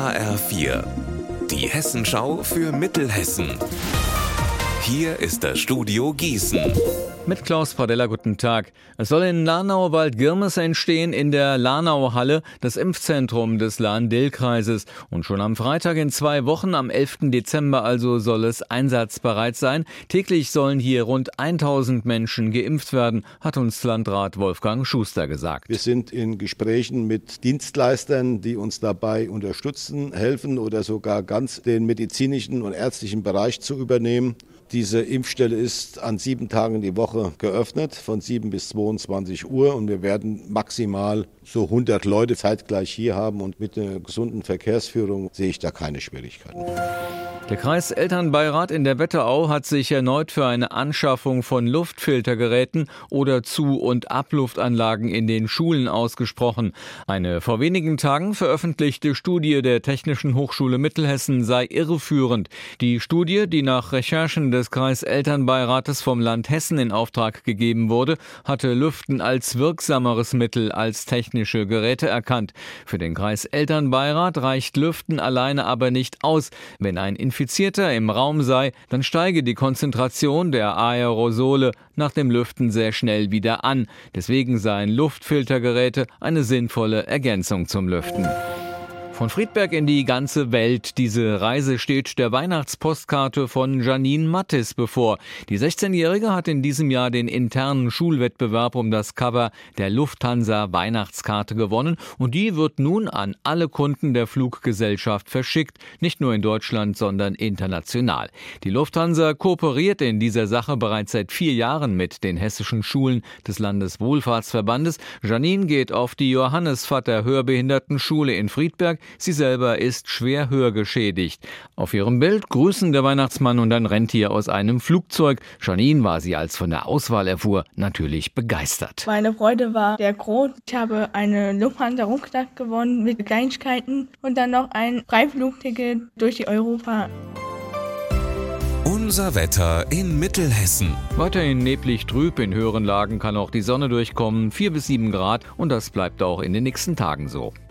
HR4, die Hessenschau für Mittelhessen. Hier ist das Studio Gießen. Mit Klaus Pradella, guten Tag. Es soll in Lahnau-Waldgirmes entstehen, in der Lahnau-Halle, das Impfzentrum des Lahn-Dill-Kreises. Und schon am Freitag in 2 Wochen, am 11. Dezember also, soll es einsatzbereit sein. Täglich sollen hier rund 1000 Menschen geimpft werden, hat uns Landrat Wolfgang Schuster gesagt. Wir sind in Gesprächen mit Dienstleistern, die uns dabei unterstützen, helfen oder sogar ganz den medizinischen und ärztlichen Bereich zu übernehmen. Diese Impfstelle ist an 7 Tagen die Woche geöffnet, von 7 bis 22 Uhr. Und wir werden maximal so 100 Leute zeitgleich hier haben. Und mit einer gesunden Verkehrsführung sehe ich da keine Schwierigkeiten. Der Kreiselternbeirat in der Wetterau hat sich erneut für eine Anschaffung von Luftfiltergeräten oder Zu- und Abluftanlagen in den Schulen ausgesprochen. Eine vor wenigen Tagen veröffentlichte Studie der Technischen Hochschule Mittelhessen sei irreführend. Die Studie, die nach Recherchen des Kreiselternbeirates vom Land Hessen in Auftrag gegeben wurde, hatte Lüften als wirksameres Mittel als technische Geräte erkannt. Für den Kreiselternbeirat reicht Lüften alleine aber nicht aus. Wenn ein Infizierter im Raum sei, dann steige die Konzentration der Aerosole nach dem Lüften sehr schnell wieder an. Deswegen seien Luftfiltergeräte eine sinnvolle Ergänzung zum Lüften. Von Friedberg in die ganze Welt. Diese Reise steht der Weihnachtspostkarte von Janine Mattis bevor. Die 16-Jährige hat in diesem Jahr den internen Schulwettbewerb um das Cover der Lufthansa Weihnachtskarte gewonnen und die wird nun an alle Kunden der Fluggesellschaft verschickt, nicht nur in Deutschland, sondern international. Die Lufthansa kooperiert in dieser Sache bereits seit 4 Jahren mit den hessischen Schulen des Landeswohlfahrtsverbandes. Janine geht auf die Johannes-Vatter Hörbehindertenschule in Friedberg. Sie selber ist schwer hörgeschädigt. Auf ihrem Bild grüßen der Weihnachtsmann und ein Rentier aus einem Flugzeug. Janine war sie, als von der Auswahl erfuhr, natürlich begeistert. Meine Freude war sehr groß. Ich habe eine Lufthansa-Rucksack gewonnen mit Kleinigkeiten und dann noch ein Freiflugticket durch die Europa. Unser Wetter in Mittelhessen. Weiterhin neblig trüb, in höheren Lagen kann auch die Sonne durchkommen, 4 bis 7 Grad und das bleibt auch in den nächsten Tagen so.